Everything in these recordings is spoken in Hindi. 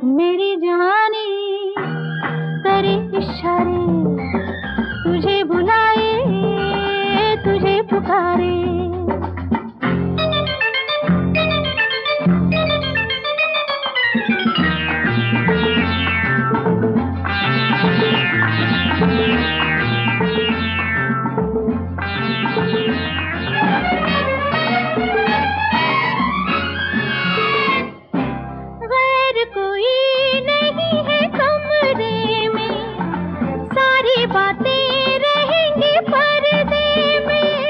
मेरी जवानी करे इशारे, तुझे बुलाए तुझे पुकारे। गैर कोई नहीं है कमरे में, सारी बातें रहेंगी पर्दे में।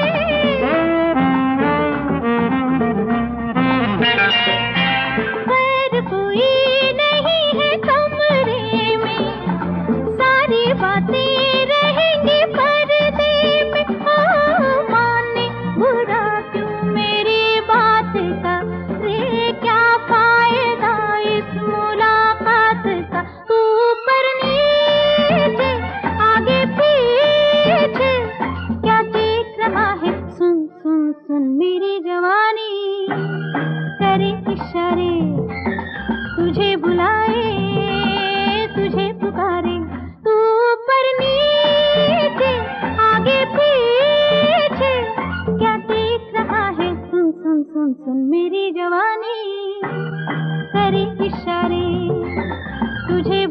गैर कोई नहीं है कमरे में, सारी बातें रहेंगी पर्दे में। माने बुरा क्यों मेरी बात का, रे क्या फायदा इस मुलाकात का। ऊपर नीचे आगे पीछे क्या देख रहा है, सुन सुन सुन मेरी जवानी करे इशारे, तुझे बुलाए तुझे पुकारे। तू ऊपर नीचे आगे पीछे क्या देख रहा है, सुन सुन सुन सुन मेरी जवानी करे इशारे, तुझे